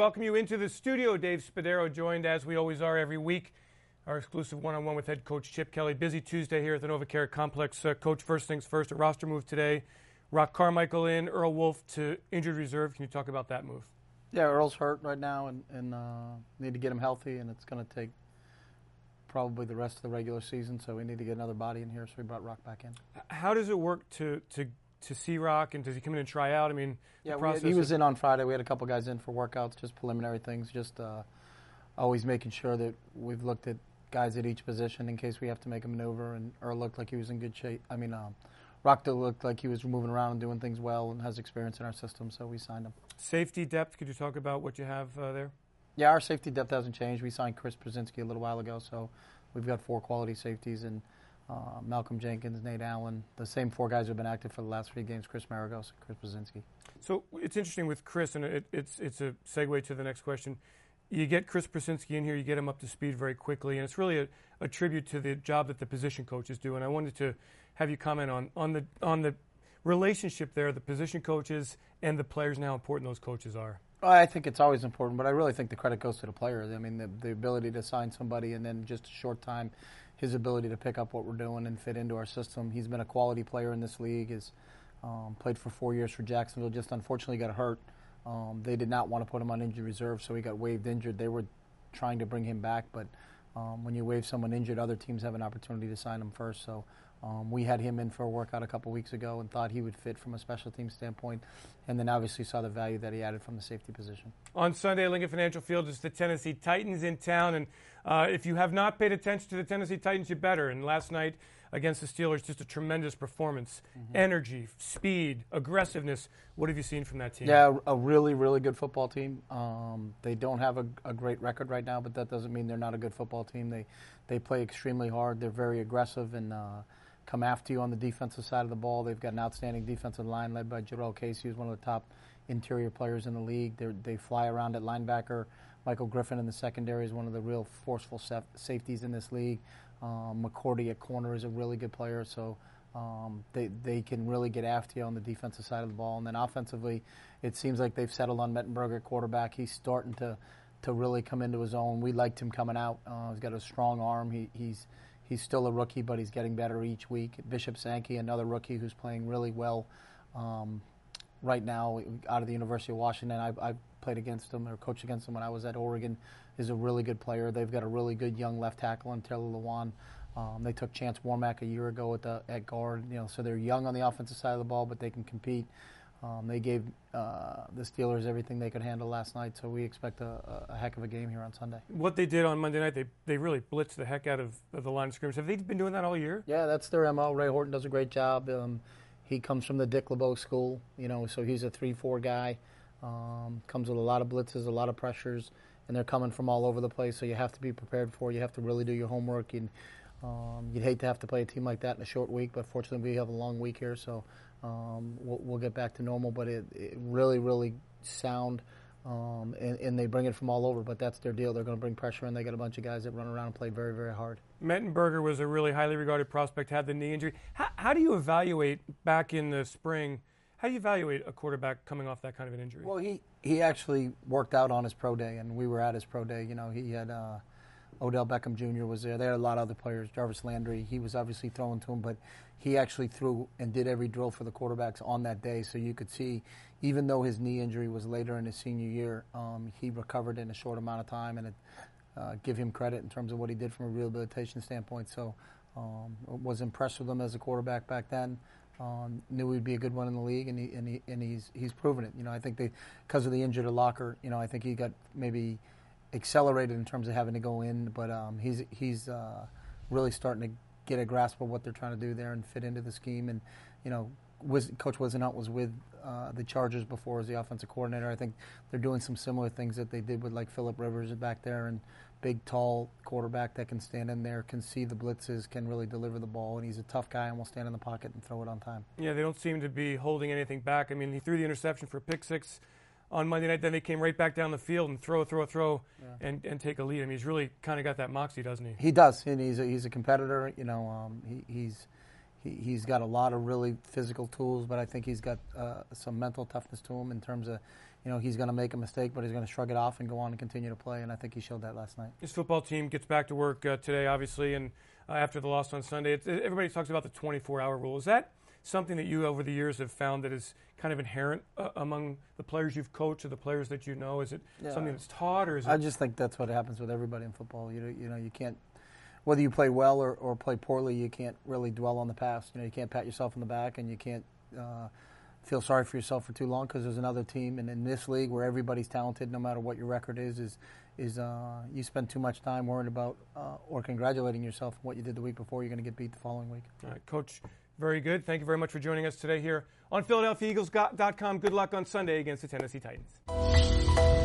welcome you into the studio. Dave Spadaro joined, as we always are every week, our exclusive one-on-one with head coach Chip Kelly. Busy Tuesday here at the NovaCare Complex. Coach, first things first, a roster move today. Rock Carmichael in, Earl Wolff to injured reserve. Can you talk about that move? Yeah, Earl's hurt right now and need to get him healthy, and it's going to take probably the rest of the regular season, so we need to get another body in here, so we brought Rock back in. How does it work to see Rock, and does he come in and try out? I mean, yeah, he was in on Friday. We had a couple guys in for workouts, just preliminary things, just always making sure that we've looked at guys at each position in case we have to make a maneuver, and Earl looked like he was in good shape. Rock looked like he was moving around and doing things well and has experience in our system, so we signed him. Safety depth, could you talk about what you have there? Yeah, our safety depth hasn't changed. We signed Chris Brzezinski a little while ago, so we've got 4 quality safeties, and Malcolm Jenkins, Nate Allen, the same 4 guys who have been active for the last 3 games, Chris Maragos and Chris Brzezinski. So it's interesting with Chris, and it's a segue to the next question. You get Chris Brzezinski in here, you get him up to speed very quickly, and it's really a tribute to the job that the position coaches do. And I wanted to have you comment on the relationship there, the position coaches and the players, and how important those coaches are. I think it's always important, but I really think the credit goes to the player. I mean, the ability to sign somebody and then just a short time, his ability to pick up what we're doing and fit into our system. He's been a quality player in this league. He's played for 4 years for Jacksonville, just unfortunately got hurt. They did not want to put him on injured reserve, so he got waived injured. They were trying to bring him back, but when you waive someone injured, other teams have an opportunity to sign him first. So we had him in for a workout a couple weeks ago and thought he would fit from a special team standpoint, and then obviously saw the value that he added from the safety position. On Sunday, Lincoln Financial Field is the Tennessee Titans in town, and if you have not paid attention to the Tennessee Titans, you better. And last night against the Steelers, just a tremendous performance. Energy, speed, aggressiveness. What have you seen from that team? Yeah, a really, really good football team. They don't have a great record right now, but that doesn't mean they're not a good football team. They play extremely hard. They're very aggressive and come after you on the defensive side of the ball. They've got an outstanding defensive line led by Jarrell Casey, who's one of the top interior players in the league. They fly around at linebacker. Michael Griffin in the secondary is one of the real forceful safeties in this league. McCourty at corner is a really good player, so they can really get after you on the defensive side of the ball. And then offensively, it seems like they've settled on Mettenberger at quarterback. He's starting to really come into his own. We liked him coming out. He's got a strong arm. He's still a rookie, but he's getting better each week. Bishop Sankey, another rookie who's playing really well right now out of the University of Washington. I played against him or coached against him when I was at Oregon. Is a really good player. They've got a really good young left tackle in Taylor Lewan. They took Chance Warmack a year ago at guard. So they're young on the offensive side of the ball, but they can compete. They gave the Steelers everything they could handle last night, so we expect a heck of a game here on Sunday. What they did on Monday night, they really blitzed the heck out of the line of scrimmage. Have they been doing that all year? Yeah, that's their MO. Ray Horton does a great job. He comes from the Dick LeBeau school, so he's a 3-4 guy. Comes with a lot of blitzes, a lot of pressures, and they're coming from all over the place, so you have to be prepared for it. You have to really do your homework. And you'd hate to have to play a team like that in a short week, but fortunately we have a long week here, so we'll get back to normal. But it really, really sound, and they bring it from all over, but that's their deal. They're going to bring pressure, and they got a bunch of guys that run around and play very, very hard. Mettenberger was a really highly regarded prospect, had the knee injury. How do you evaluate back in the spring? How do you evaluate a quarterback coming off that kind of an injury? Well, he actually worked out on his pro day, and we were at his pro day. He had Odell Beckham Jr. was there. They had a lot of other players. Jarvis Landry, he was obviously throwing to him, but he actually threw and did every drill for the quarterbacks on that day. So you could see, even though his knee injury was later in his senior year, he recovered in a short amount of time, and give him credit in terms of what he did from a rehabilitation standpoint. So was impressed with him as a quarterback back then. Knew he'd be a good one in the league, and he's proven it. I think because of the injury to Locker, I think he got maybe accelerated in terms of having to go in, but he's really starting to get a grasp of what they're trying to do there and fit into the scheme. And Coach Wisenhunt was with the Chargers before as the offensive coordinator. I think they're doing some similar things that they did with like Phillip Rivers back there, and big, tall quarterback that can stand in there, can see the blitzes, can really deliver the ball, and he's a tough guy and will stand in the pocket and throw it on time. Yeah, they don't seem to be holding anything back. I mean, he threw the interception for a pick six on Monday night, then they came right back down the field and throw, and take a lead. I mean, he's really kind of got that moxie, doesn't he? He does, and he's a competitor. He's got a lot of really physical tools, but I think he's got some mental toughness to him in terms of he's going to make a mistake, but he's going to shrug it off and go on and continue to play, and I think he showed that last night. This football team gets back to work today, obviously, and after the loss on Sunday. Everybody talks about the 24-hour rule. Is that something that you, over the years, have found that is kind of inherent among the players you've coached or the players that you know? Is it something that's taught, or is it? I just think that's what happens with everybody in football. You can't, whether you play well or play poorly, you can't really dwell on the past. You can't pat yourself on the back, and you can't feel sorry for yourself for too long, because there's another team, and in this league where everybody's talented, no matter what your record is you spend too much time worrying about or congratulating yourself on what you did the week before. You're going to get beat the following week. All right, Coach, very good. Thank you very much for joining us today here on PhiladelphiaEagles.com. Good luck on Sunday against the Tennessee Titans.